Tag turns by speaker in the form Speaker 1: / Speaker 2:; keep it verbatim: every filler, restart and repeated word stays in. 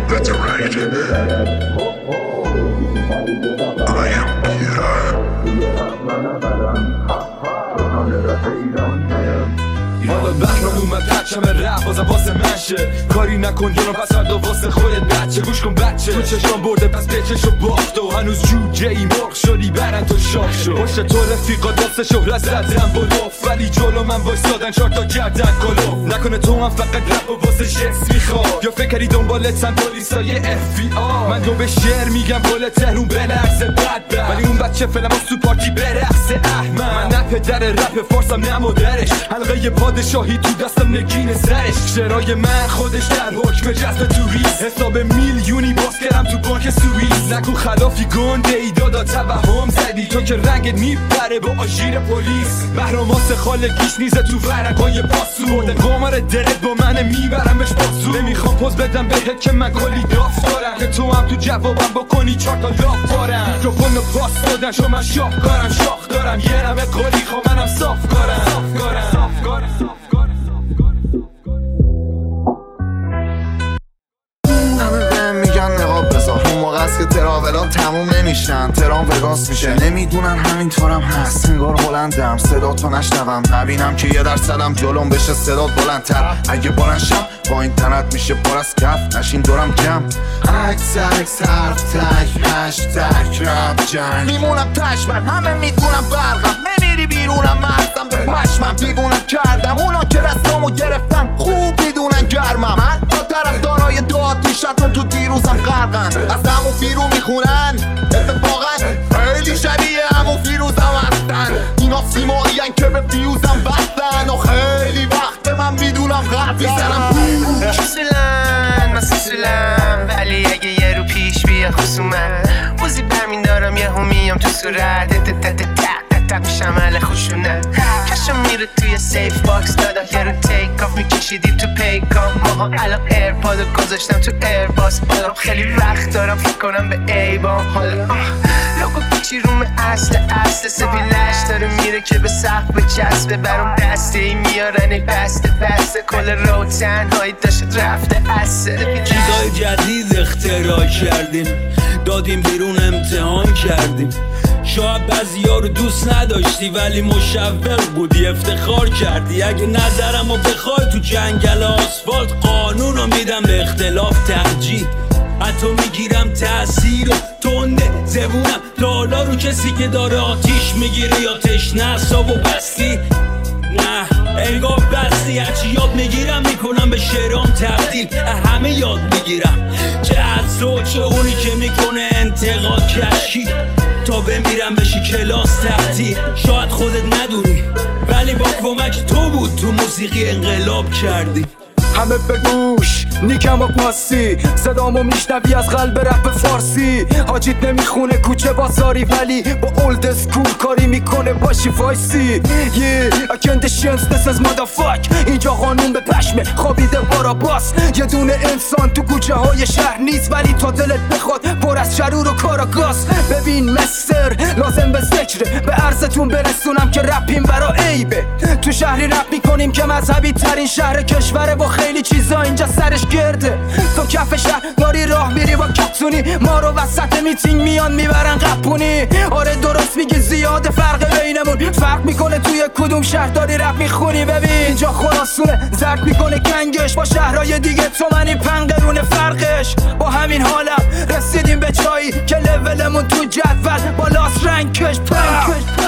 Speaker 1: That's right. I am here.
Speaker 2: حالا بحرم اومد پرچم رفت بازم واسه منشه کاری نکن جونم پس فردا واسه خودت بچه گوش کن بچه تو چشم برده پس بچشو باخت و هنوز جوجه ای مرغ شدی برن تو شاخ شد پشت تو رفیقا دست شهرت زدن بلوف ولی جلو من وایسادن چهار تا کردن کلوف نکنه تو هم فقط رپ و واسه شکس میخواد یا فکری دنبالتن پلیسای اف بی آی من دو به شعر میگم بال تهرون بلرزه بد بد ولی اون بچه فلم تو پارتی برقصه احمد من نه پدر رپ فارسم نه مادرش حلقه پادشاهی تو دستم نگین سرش شعرهای من خودش در حکم جذب توریست حساب میلیونی باز کردم تو بانک سوئیس نگو خلافی گنده ای دادا توهم زدی تو که رنگت میپره با آژیر پلیس بهراماس خالگیش نیزه تو ورقای پاسو برده قمار درد با من میبرمش باسو نمیخوام پوز بدم بهت که من کلی داف دارم که تو هم تو جوابم بکنی چهار تا لاف دارم میکروفون رو پاس دادن چون من شاهکارم شاخ دارم یه نمه قالی خواه منم صاف کارم صاف کارم صاف کارم
Speaker 3: که تراولا تموم نمیشن ترام وگاس میشه نمیدونن همینطورم هست انگار هلندم صدا تو نشنوم نبینم که یه درصدم جلوم بشه صدات بلندتر اگه بلندشم با این تنت میشه پر از کف نشین دورم کم عکس عکس حرف تک هشتگ رپ جنگ میمونم تشمن همه میدونم برقم نمیری بیرونم مردم به مشمم دیوونم کردم اونا که رستامو گرفتن خوب میدونن گرمم من تا طرف دارای دو آتیشتون تو دیروزم غرقن از همون فیرو میخونن اتفاقا خیلی شبیه همون فیروزم هستن اینا سیمایین که به فیوزم بستن و خیلی وقت من میدونم غرب میزنم
Speaker 4: کسولن من سسولم ولی اگه یه رو پیش بیا خصومت موزی برمین دارم یه همیم تو صورت تک میشم حل خوشونه کشم میره توی سیف باکس دادا یه رو تیک آف میکشیدیم تو پیکام ماها الان ایرپادو گذاشتم تو ایرباس بالام خیلی وقت دارم فکر کنم به ایبام حالا لوگو پیچی روم اصل اصل سفیلش داره میره که به سقف بچسبه برام دسته ای میارن ای بسته بسته کل رو تنهایی داشت رفته اصل
Speaker 5: چیزای جدید اختراع کردیم دادیم بیرون امتحان کردیم شاید بعضی ها رو دوست نداشتی ولی مشوق بودی افتخار کردی اگه نظرمو بخوای تو جنگل آسفالت قانون رو میدم به اختلاف ترجیح حتی میگیرم تأثیر و تنده زبونم دالا رو کسی که داره آتیش میگیره یا تشنه حساب و بستی نه انگار بستی هرچی یاد میگیرم میکنم به شعرام تبدیل همه یاد میگیرم چه از تو چه اونی که میکنه انتقاد کشی تا بمیرم بشی کلاس تحتی شاید خودت ندونی ولی با کمک تو بود تو موسیقی انقلاب کردی
Speaker 2: همه بگوش نیکم و پاسی صدامو میشنوی از قلب رپ فارسی حاجیت نمیخونه کوچه بازاری ولی با اولد اسکول کاری میکنه باشی وایسی yeah I can't chance this is motherfuck اینجا قانون به پشمه خوابیده باراباس یه دونه انسان تو کوچه های شهر نیست ولی تا دلت بخواد پر از شرور و کاراگاس ببین مستر لازم به ذکره به عرضتون برسونم که رپیم برا عیبه تو شهری رپ میکنیم که مذهبی ترین شهر کشوره با خیلی چیزا اینجا سرش گرده تو کف شهر داری راه میری با کپسونی ما رو وسط میتینگ میان میبرن قپونی آره درست میگی زیاده فرق بینمون فرق میکنه توی کدوم شهر داری رپ میخونی ببین اینجا خلاصونه زرد میکنه کنگش با شهرهای دیگه تو منی پنگرون فرقش با همین حالم رسیدیم به جایی که لولمون تو جدول بالاست رنگش پنگش